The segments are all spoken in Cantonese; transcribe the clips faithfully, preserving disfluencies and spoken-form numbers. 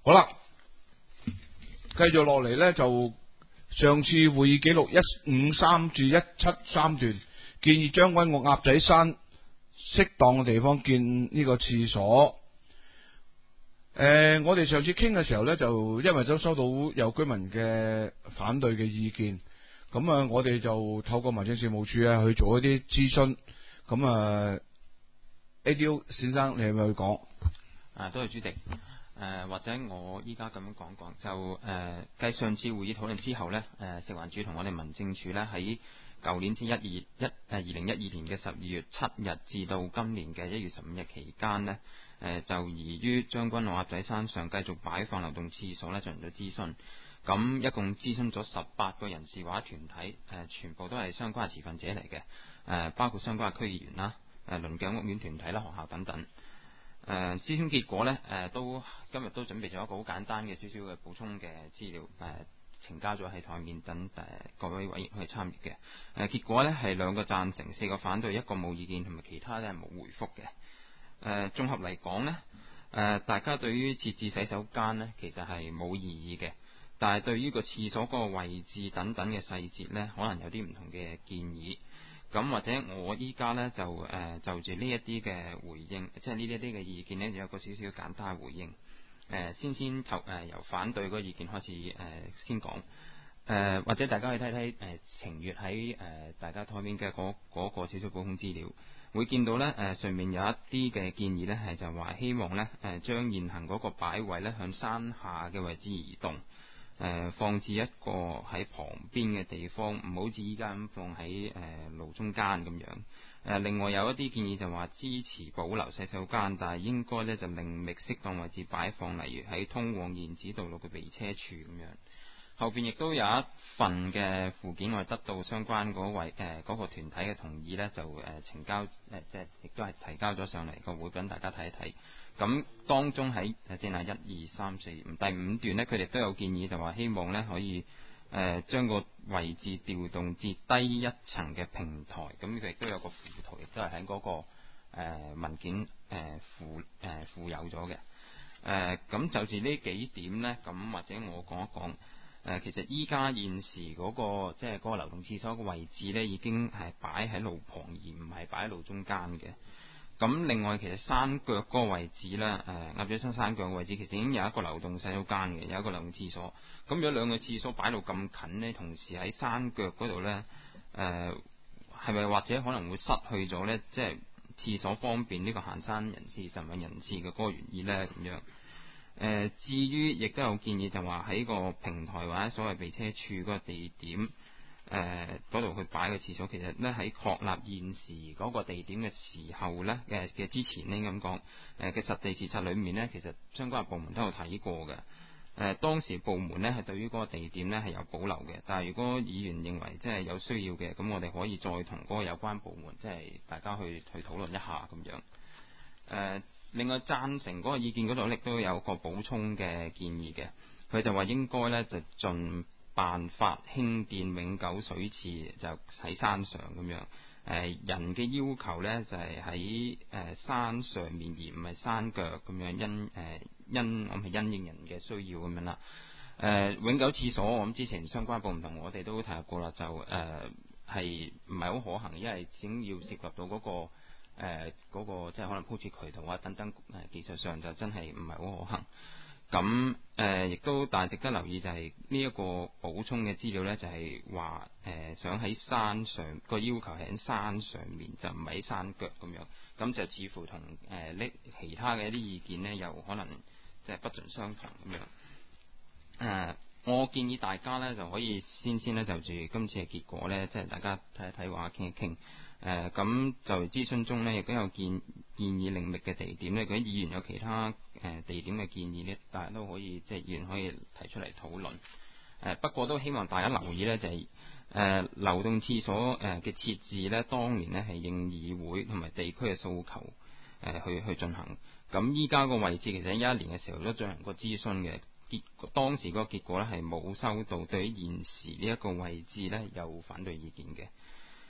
好啦，繼續落嚟呢，就上次會議記錄一五三至一七三段，建議將軍澳鴨仔山適當嘅地方建呢個廁所。誒、呃，我哋上次傾嘅時候呢，就因為都收到有居民嘅反對嘅意見，咁啊，我哋就透過民政事務處啊去做一啲諮詢。咁啊 ，A D O 先生，你係咪去講？ 啊，多謝主席。誒、呃，或者我依家咁樣講講，就誒，繼、呃、上次會議討論之後呢，誒、呃，食環署同我哋民政處呢，喺舊年至一二一誒二零一二年嘅十二月七日至到今年嘅一月十五日期間呢，誒、呃、就宜於將軍澳鴨仔山上繼續擺放流動廁所呢進行咗諮詢。咁一共諮詢咗十八個人士或者團體，誒、呃、全部都係相關嘅持份者嚟嘅，誒、呃、包括相關嘅區議員啦、誒鄰近屋苑團體啦、學校等等。誒、呃、諮詢結果呢，誒、呃、都今日都準備咗一個好簡單嘅少少嘅補充嘅資料，誒、呃、呈交咗喺台面等誒、呃、各位委員去參與嘅。誒、呃、結果呢係兩個贊成，四個反對，一個冇意見，同埋其他呢係冇回覆嘅。誒、呃、綜合嚟講呢，誒、呃、大家對於設置洗手間呢其實係冇異議嘅，但係對於個廁所嗰個位置等等嘅細節呢，可能有啲唔同嘅建議。咁或者我依家呢，就誒、呃、就住呢一啲嘅回應，即係呢一啲嘅意見呢，就有個少少簡單嘅回應。誒、呃、先先頭誒、呃、由反對嗰個意見開始誒、呃、先講。誒、呃、或者大家去睇睇誒程月喺誒大家台面嘅嗰嗰個少少補充資料，會見到呢，誒、呃、上面有一啲嘅建議呢，係就話希望呢，誒、呃、將現行嗰個擺位呢向山下嘅位置移動。誒、呃、放置一個喺旁邊嘅地方，唔好似依家咁放喺誒、呃、路中間咁樣。誒、呃、另外有一啲建議就話支持保留洗手間，但係應該咧就另覓適當位置擺放，例如喺通往燕子道路嘅避車處咁樣。後邊亦都有一份嘅附件，我哋得到相關嗰位誒嗰、呃那個團體嘅同意呢，就誒呈、呃、交誒、呃、即係亦都係提交咗上嚟個會，俾大家睇一睇。咁當中喺誒正係一二三四五第五段呢，佢哋都有建議，就話希望呢可以誒、呃、將個位置調動至低一層嘅平台。咁佢亦都有個附圖，亦都係喺嗰個、呃、文件誒、呃、附誒、呃、附有咗嘅。誒、呃、咁就住呢幾點呢，咁或者我講一講。誒、呃，其實依家現時嗰、那個即係嗰個流動廁所嘅位置呢，已經係擺喺路旁而唔係擺喺路中間嘅。咁另外，其實山腳嗰個位置呢，誒鴨仔山山腳嘅位置其實已經有一個流動洗手間嘅，有一個流動廁所。咁如果兩個廁所擺到咁近呢，同時喺山腳嗰度呢，誒係咪或者可能會失去咗呢？即係廁所方便呢個行山人士、晨運人士嘅嗰個原意呢？咁樣。誒，至於亦都有建議，就話喺個平台或者所謂避車處嗰個地點，誒嗰度去擺個廁所。其實呢，喺確立現時嗰個地點嘅時候呢，嘅嘅之前呢，咁講，誒嘅實地視察裏面呢，其實相關嘅部門都有睇過嘅。誒、呃、當時部門呢係對於嗰個地點呢係有保留嘅，但係如果議員認為即係有需要嘅，咁我哋可以再同嗰個有關部門即係大家去去討論一下咁樣。誒、呃。另外贊成嗰個意見嗰度亦都有個補充嘅建議嘅，佢就話應該呢就盡辦法興建永久水池，就喺山上咁樣。誒、呃、人嘅要求呢就係喺誒山上面而唔係山腳咁樣，因誒、呃、因我係因應人嘅需要咁樣啦。誒、呃、永久廁所我諗之前相關部門同我哋都提及過啦，就誒係唔係好可行，因為始終要涉及到嗰、那個。誒嗰、呃那個即係可能鋪設渠道啊等等，誒、呃、技術上就真係唔係好可行。咁誒亦都但係值得留意就係呢一個補充嘅資料呢，就係話誒想喺山上個要求係喺山上面，就唔係喺山腳咁樣。咁就似乎同誒呢其他嘅一啲意見呢，又可能即係不盡相同咁樣。誒、呃，我建議大家呢，就可以先先呢就住今次嘅結果呢，即係大家睇一睇話傾一傾。誒咁、呃、就諮詢中呢，亦都有建建議另覓嘅地點呢，嗰啲議員有其他誒、呃、地點嘅建議呢，大家都可以即係議員可以提出嚟討論。誒、呃、不過都希望大家留意呢，就係、是、誒、呃、流動廁所誒嘅設置呢，當年呢係應議會同埋地區嘅訴求誒、呃、去去進行。咁依家個位置其實喺一一年嘅時候都進行過諮詢嘅，結當時嗰個結果呢係冇收到對於現時呢一個位置呢有反對意見嘅。誒、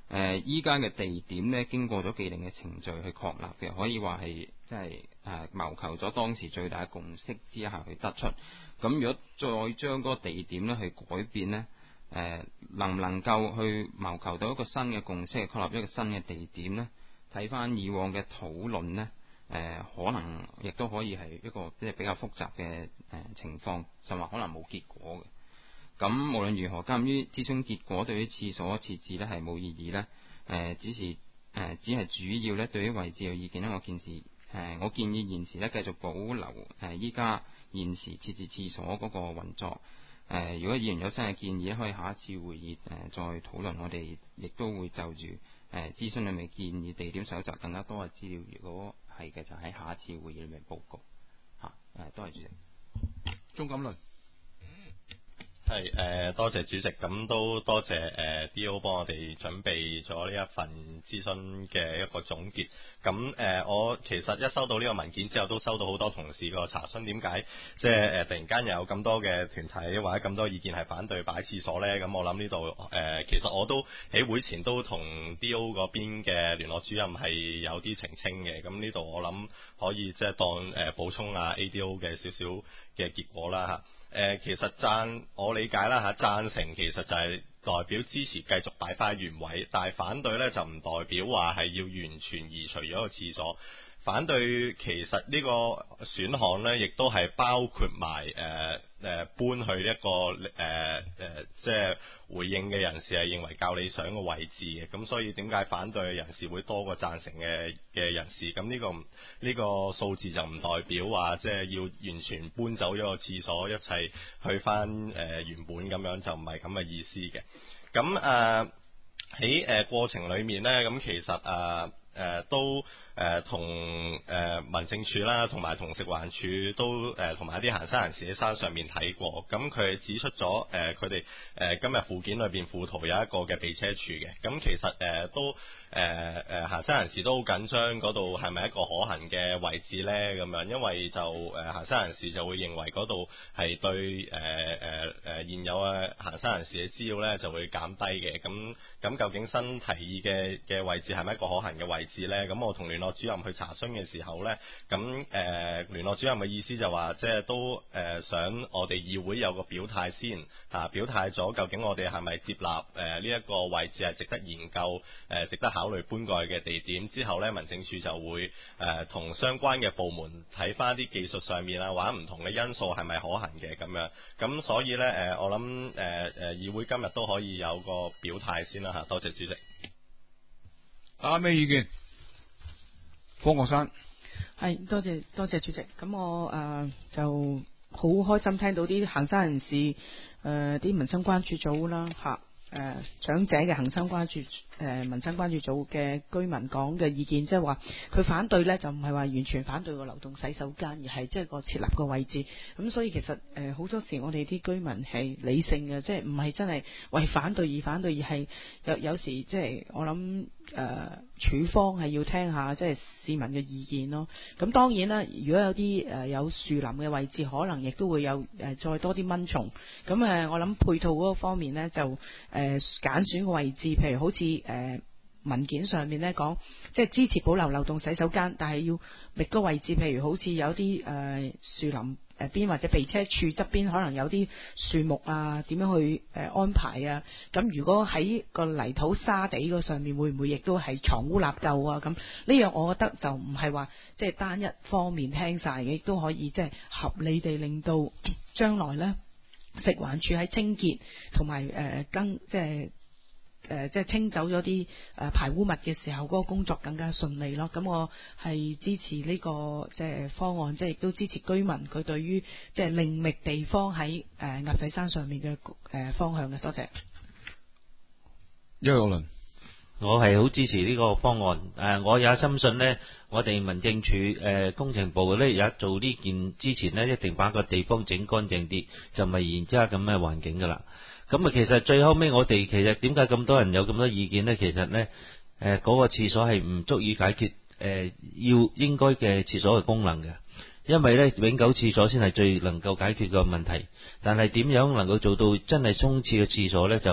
誒依家嘅地點呢，經過咗既定嘅程序去確立嘅，可以話係即係誒謀求咗當時最大嘅共識之下去得出。咁如果再將嗰個地點呢去改變呢，誒、呃、能唔能夠去謀求到一個新嘅共識，確立一個新嘅地點呢？睇翻以往嘅討論呢，誒、呃、可能亦都可以係一個即係比較複雜嘅誒、呃、情況，甚至可能冇結果嘅。咁無論如何，鑑於諮詢結果對於廁所設置呢係冇意義呢，誒、呃、只是誒、呃、只係主要呢對於位置有意見呢，我建議誒、呃、我建議現時呢繼續保留誒依家現時設置廁所嗰個運作。誒、呃，如果議員有新嘅建議，可以下一次會議誒、呃、再討論。我哋亦都會就住誒、呃、諮詢裏面建議地點搜集更加多嘅資料。如果係嘅，就喺下一次會議裏面報告嚇。誒、啊，多謝主席。 鍾錦麟。 係誒、呃，多謝主席，咁都多謝誒、呃、D O 幫我哋準備咗呢一份諮詢嘅一個總結。咁誒、呃，我其實一收到呢個文件之後，都收到好多同事個查詢，點解即係誒突然間有咁多嘅團體或者咁多意見係反對擺廁所呢？咁我諗呢度誒，其實我都喺會前都同 D O 嗰邊嘅聯絡主任係有啲澄清嘅。咁呢度我諗可以即係當誒、呃、補充下 A D O 嘅少少嘅結果啦嚇。誒、呃、其實贊我理解啦嚇，贊成其實就係代表支持繼續擺翻原位，但係反對呢就唔代表話係要完全移除咗個廁所。反對其實呢個選項呢，亦都係包括埋誒誒搬去一個誒誒、呃呃、即係回應嘅人士係認為較理想嘅位置嘅，咁所以點解反對嘅人士會多過贊成嘅嘅人士？咁呢、呢個呢、呢個數字就唔代表話即係要完全搬走咗個廁所，一切去翻誒、呃、原本咁樣，就唔係咁嘅意思嘅。咁誒喺誒過程裡面呢，咁其實誒。呃誒、呃、都誒同誒民政處啦，同埋同食環署都誒同埋一啲行山人士喺山上面睇過，咁佢指出咗誒佢哋誒今日附件裏邊附圖有一個嘅避車處嘅，咁其實誒、呃、都誒誒、呃、行山人士都好緊張嗰度係咪一個可行嘅位置呢？咁樣，因為就誒、呃、行山人士就會認為嗰度係對誒誒誒現有嘅行山人士嘅資料呢就會減低嘅，咁咁究竟新提議嘅嘅位置係咪一個可行嘅位置呢？咁我同聯絡主任去查詢嘅時候呢，咁誒、呃、聯絡主任嘅意思就話，即係都誒、呃、想我哋議會有個表態先嚇、啊，表態咗究竟我哋係咪接納誒呢一個位置係值得研究誒、呃、值得考慮搬過去嘅地點。之後呢，民政處就會誒同、呃、相關嘅部門睇翻啲技術上面啊或者唔同嘅因素係咪可行嘅咁樣。咁所以呢，誒、呃、我諗誒誒議會今日都可以有個表態先啦嚇。多謝主席。 啊，咩意見？方國珊。 係，多謝多謝主席。咁我誒、呃、就好開心聽到啲行山人士誒啲、呃、民生關注組啦嚇。誒、呃、長者嘅恒生關注誒、呃、民生關注組嘅居民講嘅意見，即係話佢反對呢，就唔係話完全反對個流動洗手間，而係即係個設立個位置。咁所以其實誒好、呃、多時我哋啲居民係理性嘅，即係唔係真係為反對而反對，而係有有時即係我諗誒處方係要聽下即係市民嘅意見咯。咁當然啦，如果有啲誒、呃、有樹林嘅位置，可能亦都會有誒、呃、再多啲蚊蟲。咁誒、呃、我諗配套嗰個方面呢，就誒。呃誒揀選個位置，譬如好似誒、呃、文件上面咧講，即係支持保留流動洗手間，但係要覓個位置，譬如好似有啲誒樹林誒邊或者避車處側邊，可能有啲樹木啊，點樣去誒、呃、安排啊？咁如果喺個泥土沙地嗰上面，會唔會亦都係藏污納垢啊？咁呢樣我覺得就唔係話即係單一方面聽晒嘅，亦都可以即係合理地令到將來咧。食環署喺清潔同埋誒更即係誒即係清走咗啲誒排污物嘅時候，嗰個工作更加順利咯。咁我係支持呢個即係方案，即係亦都支持居民佢對於即係另覓地方喺誒鴨仔山上面嘅誒方向嘅。多謝。 邱玉麟。 我係好支持呢個方案，誒、呃，我也深信呢，我哋民政處誒、呃、工程部呢，也做呢件之前呢，一定把個地方整乾淨啲，就唔係而家咁嘅環境噶啦。咁啊，其實最後尾我哋其實點解咁多人有咁多意見呢？其實呢，誒、呃、嗰、那個廁所係唔足以解決誒、呃、要應該嘅廁所嘅功能嘅，因為呢永久廁所先係最能夠解決個問題。但係點樣能夠做到真係沖廁嘅廁所呢？就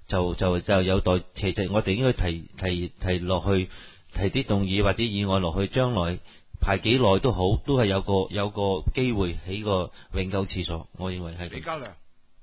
就就就有待，其實我哋應該提提提落去，提啲動議或者議案落去，將來排幾耐都好，都係有個有個機會起個永久廁所，我認為係。 李家良。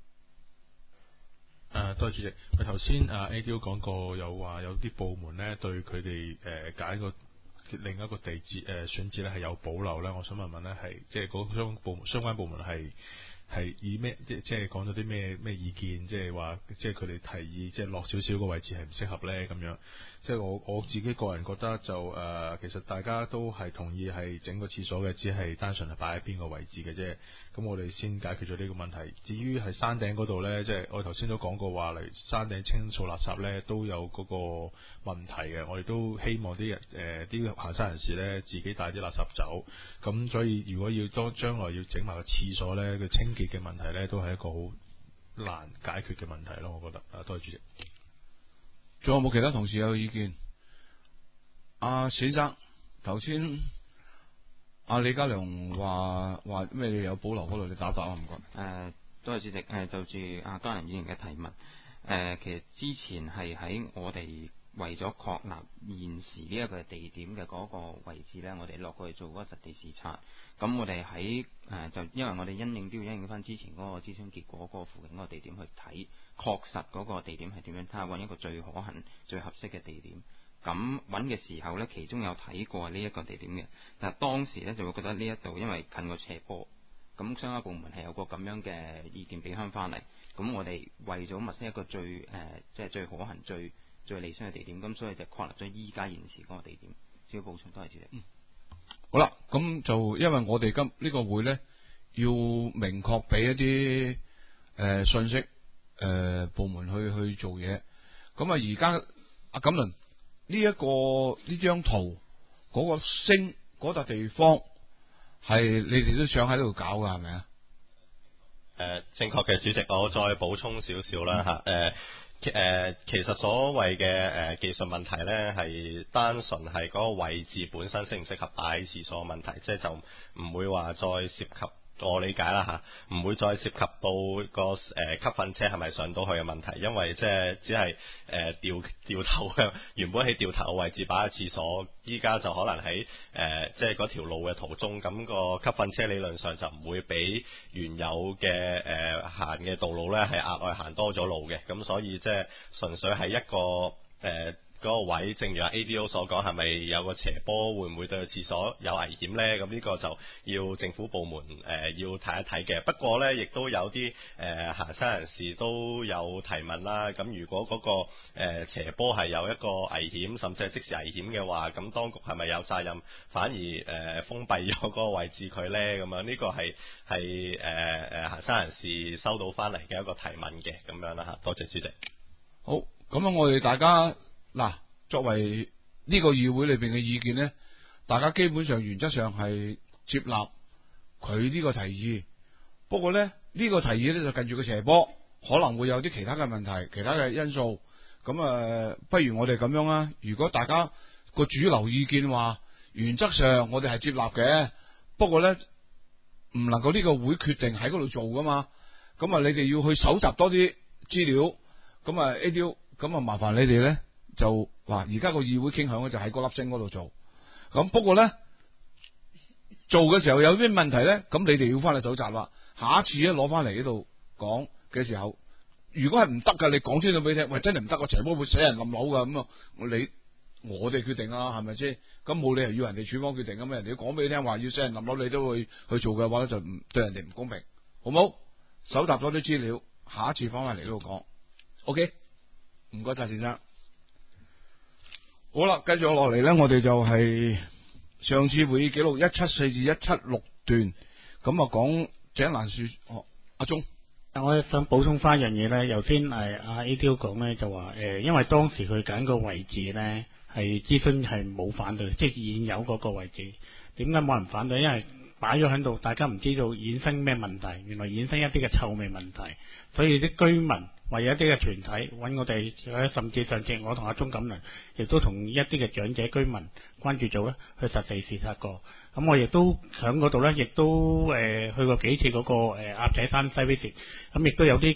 誒，多謝主席。佢頭先啊 A D O 講過，有話有啲部門咧對佢哋誒揀個另一個地址誒、呃、選址咧係有保留咧。我想問問咧，係即係嗰相部相關部門係係以咩即即係講咗啲咩咩意見？即係話即係佢哋提議即係落少少個位置係唔適合咧咁樣。即係我我自己個人覺得就誒、呃，其實大家都係同意係整個廁所嘅，只係單純係擺喺邊個位置嘅啫。咁我哋先解決咗呢個問題。至於係山頂嗰度呢，即係我頭先都講過話，嚟山頂清掃垃圾呢都有嗰個問題嘅。我哋都希望啲人誒啲行山人士呢自己帶啲垃圾走。咁所以如果要當將來要整埋個廁所呢，佢清潔嘅問題呢都係一個好難解決嘅問題咯。我覺得啊，多謝主席。 仲有冇其他同事有意見？阿先生，頭先阿李家良話話咩？你有保留嗰度，你答答啊，唔該。 誒、呃，多謝主席。誒、呃，就住阿嘉仁議員嘅提問，誒、呃，其實之前係喺我哋為咗確立現時呢一個地點嘅嗰個位置呢，我哋落過去做嗰個實地視察。咁我哋喺誒就因為我哋因應都要因應翻之前嗰個諮詢結果，嗰個附近嗰個地點去睇，確實嗰個地點係點樣，睇下揾一個最可行、最合適嘅地點。咁揾嘅時候呢，其中有睇過呢一個地點嘅，但係當時呢就會覺得呢一度因為近個斜坡，咁相關部門係有個咁樣嘅意見俾翻翻嚟。咁我哋為咗物色一個最誒即係最可行、最最理想嘅地點，咁所以就確立咗依家現時嗰個地點。只要補充，多謝主席。嗯。 好啦，咁就因為我哋今呢個會呢，要明確俾一啲誒、呃、信息誒、呃、部門去去做嘢。咁啊，而家阿錦麟呢一個呢張圖嗰、嗰個星嗰笪地方係你哋都想喺度搞噶係咪啊？ 誒、呃，正確嘅主席，我再補充少少啦嚇。誒、嗯。誒、呃，其實所謂嘅誒、呃、技術問題呢，係單純係嗰個位置本身適唔適合擺廁所嘅問題，即係就唔會話再涉及我理解啦嚇，唔會再涉及到個誒、呃、吸糞車係咪上到去嘅問題，因為即係只係誒、呃、掉掉頭嘅，原本喺掉頭嘅位置擺喺廁所，依家就可能喺誒、呃、即係嗰條路嘅途中，咁、那個吸糞車理論上就唔會比原有嘅誒、呃、行嘅道路咧係額外行多咗路嘅，咁所以即係純粹係一個誒。呃嗰個位，正如阿 A D O 所講，係咪有個斜坡，會唔會對個廁所有危險呢？咁呢個就要政府部門誒、呃、要睇一睇嘅。不過呢，亦都有啲誒、呃、行山人士都有提問啦。咁如果嗰、那個、呃、斜坡係有一個危險，甚至係即時危險嘅話，咁當局係咪有責任反而誒、呃、封閉咗嗰個位置佢呢？咁樣呢個係係誒誒行山人士收到翻嚟嘅一個提問嘅，咁樣啦嚇。多謝主席。 好，咁啊，我哋大家。嗱，作為呢個議會裏邊嘅意見呢，大家基本上原則上係接納佢呢個提議。不過呢，呢、呢個提議呢就近住個斜坡，可能會有啲其他嘅問題、其他嘅因素。咁啊、呃，不如我哋咁樣啦。如果大家個主流意見話，原則上我哋係接納嘅，不過呢，唔能夠呢個會決定喺嗰度做噶嘛。咁啊，你哋要去搜集多啲資料。咁啊 A D O， 咁啊麻煩你哋呢。就話而家個議會傾向咧就喺嗰粒星嗰度做，咁不過咧做嘅時候有啲問題咧，咁你哋要翻去搜集啦。下一次咧攞翻嚟呢度講嘅時候，如果係唔得噶，你講清楚俾你聽，喂真係唔得，個斜坡會死人冧樓噶，咁啊你我哋決定啊，係咪先？咁冇理由要人哋處方決定咁啊，人哋講俾你聽話要死人冧樓，你都會去做嘅話咧，就唔對人哋唔公平，好冇？搜集多啲資料，下一次翻翻嚟呢度講 ，OK？ 唔該晒，先生。好啦，繼續落嚟呢，我哋就係上次會議記錄一七四至一七六段，咁啊講井欄樹，哦，阿鐘， 我想補充翻一樣嘢呢，頭先誒阿 A D O 講呢就話誒、呃，因為當時佢揀個位置呢係諮詢係冇反對，即係現有嗰個位置，點解冇人反對？因為擺咗喺度，大家唔知道衍生咩問題，原來衍生一啲嘅臭味問題，所以啲居民或者一啲嘅團體揾我哋，甚至上次我同阿鐘錦麟亦都同一啲嘅長者居民關注組咧去實地視察過。咁我亦都喺嗰度咧，亦都誒、呃、去過幾次嗰、那個誒、呃、鴨仔山西威士，咁亦都有啲嘅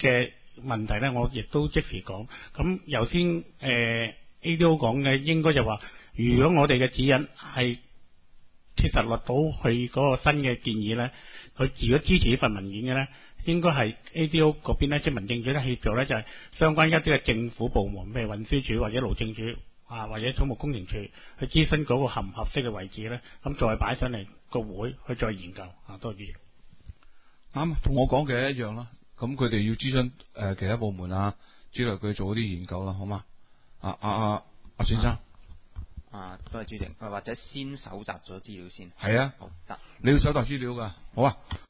問題咧，我亦都即時講。咁頭先誒 A D O 講嘅應該就話，如果我哋嘅指引係切實落到佢嗰個新嘅建議咧，佢如果支持呢份文件嘅咧，應該係 A D O 嗰邊咧，即係民政處咧協助咧，就係相關一啲嘅政府部門，譬如運輸署或者路政署啊，或者土木工程處去諮詢嗰個合唔合適嘅位置咧，咁再擺上嚟個會去再研究啊。多謝。 啱，同我講嘅一樣啦。咁佢哋要諮詢誒其他部門啊，之類佢做啲研究啦，好嘛？啊啊啊，阿先生。 啊，多謝主席，或者先搜集咗資料先。 係啊， 好得。 你要搜集資料㗎，好啊。